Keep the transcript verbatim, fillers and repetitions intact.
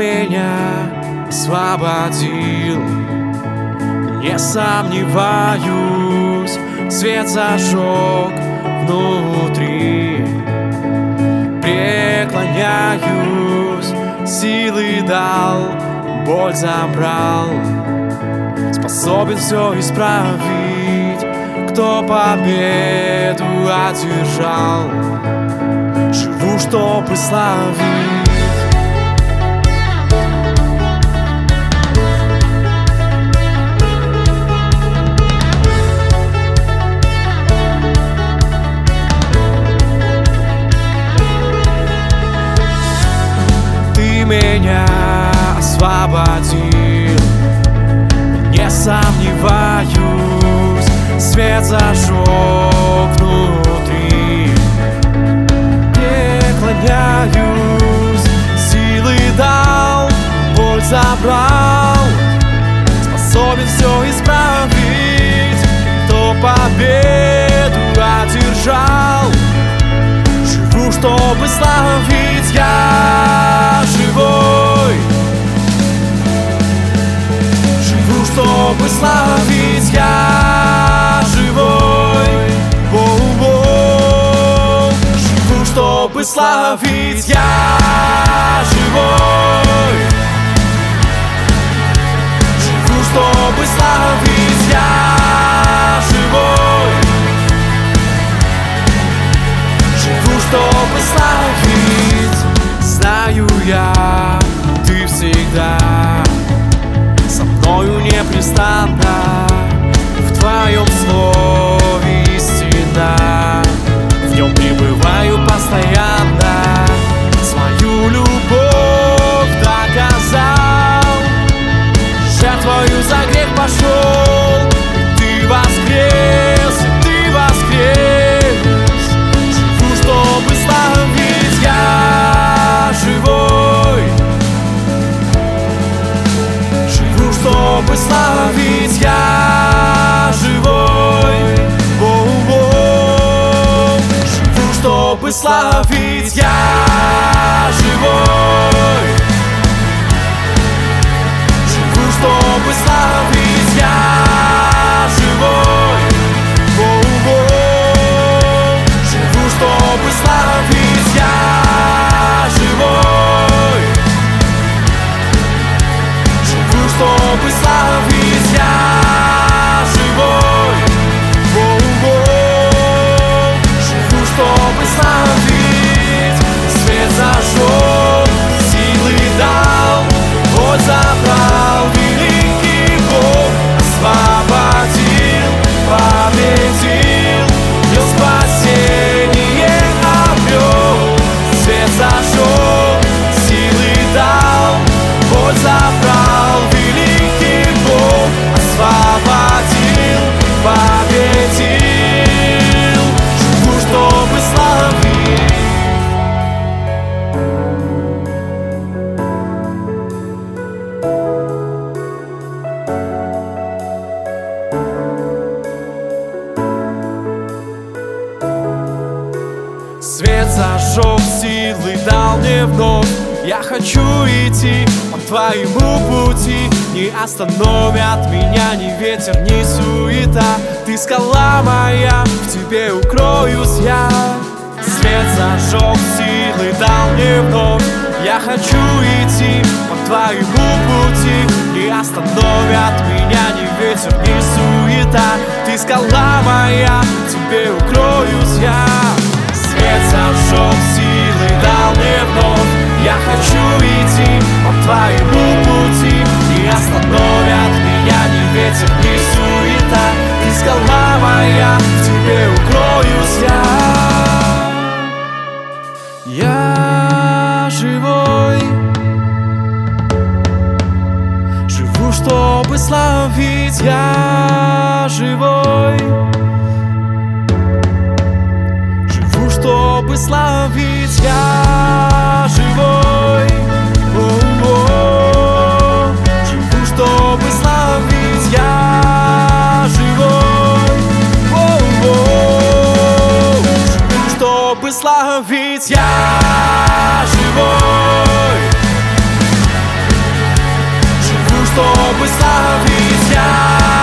меня освободил, не сомневаюсь, свет зажег внутри. Преклоняюсь, силы дал, боль забрал, способен все исправить, кто победу одержал. Живу, чтобы славить. Ты меня освободил, не сомневаюсь, свет зажег внутри. Преклоняюсь, силы дал, боль забрал, способен все исправить, кто победу одержал. Живу, чтобы славить, я живой. Живу, чтобы славить, я живой. Воу-воу. Живу, чтобы славить, я живой. Живу, чтобы славить, я живой. Живу, чтобы славить. Знаю я, ты всегда со мною непрестанно. В твоем слове истина, в нем пребываю постоянно. Свою любовь доказал, жертвою за грех пошел. И ты воскрес, и ты воскрес. Живу, чтобы славить, я живой. Живу, чтобы славить, я живой. Воу-воу. Живу, чтобы славить, я живой. Живу, чтобы славить, я живой. Воу-воу. Живу, чтобы славить, я живой. Живу, чтобы славить, я живой. Воу-воу. Живу, чтобы славить. Свет зажег, силы дал, боль забрал. Великий Бог освободил, победил, мир спасение обрел. Свет зажег, силы дал, боль забрал. Великий Бог освободил, победил. Живу, чтобы славить. Свет зажег, силы дал мне вновь. Я хочу идти по твоему пути. Не остановят меня ни ветер, ни суета. Ты скала моя, в тебе укроюсь я. Свет зажег, силы дал мне вновь. Я хочу идти по твоему пути. Не остановят меня ни ветер, ни суета. Ты скала моя, в тебе укроюсь я. Свет зажег, силы дал мне вновь. Я хочу идти по твоему пути. Не остановят меня ни ветер, ни суета. Ты скала моя, в тебе укроюсь я. Я живой. Живу, чтобы славить, я живой. Живу, чтобы славить, я живой. О-о-о. Живу, чтобы славить, я живой. О-о-о. Живу, чтобы славить, я живой. чтобы славить я.